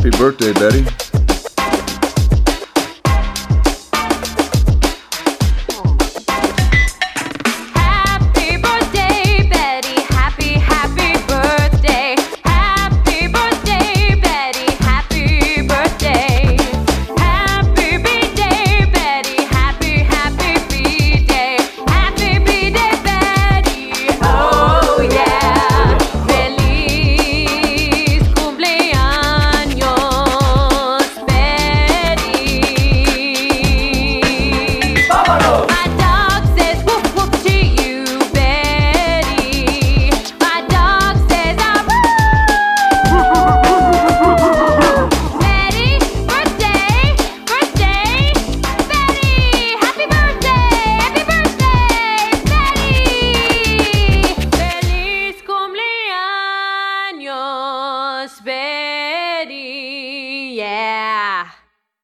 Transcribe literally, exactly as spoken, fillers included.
Happy birthday, Betty. Happy birthday, Betty. Happy, happy birthday. Happy birthday, Betty. Happy birthday. Happy birthday, Betty. Happy, happy birthday. Happy birthday, Betty. Oh yeah. Feliz cumpleaños, Betty. ¡Vámonos! My dog says whoop whoop to you, Betty. My dog says ah woo. Betty, birthday, birthday, Betty. Happy birthday, happy birthday, Betty. Feliz cumpleaños, Betty. Yeah.